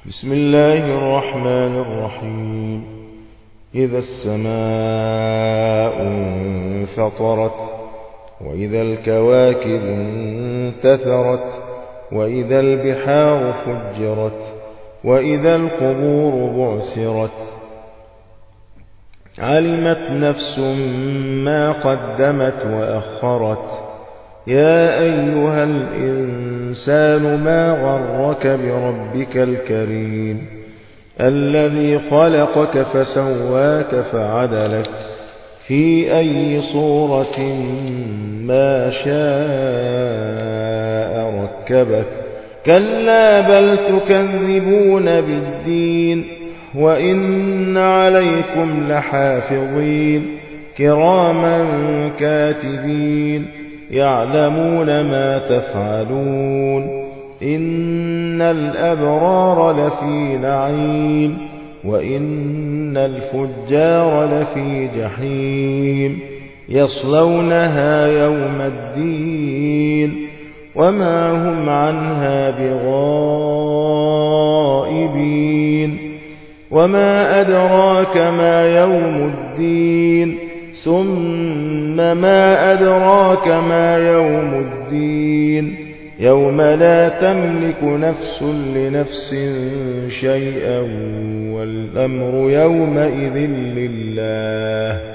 بسم الله الرحمن الرحيم. إذا السماء انفطرت وإذا الكواكب انتثرت وإذا البحار فجرت وإذا القبور بعثرت علمت نفس ما قدمت وأخرت يا أيها الإنسان ما غرك بربك الكريم الذي خلقك فسواك فعدلك في أي صورة ما شاء ركبك كلا بل تكذبون بالدين وإن عليكم لحافظين كراما كاتبين يعلمون ما تفعلون إن الأبرار لفي نعيم وإن الفجار لفي جحيم يصلونها يوم الدين وما هم عنها بغائبين وما أدراك ما يوم الدين ثم ما أدراك ما يوم الدين يوم لا تملك نفس لنفس شيئا والأمر يومئذ لله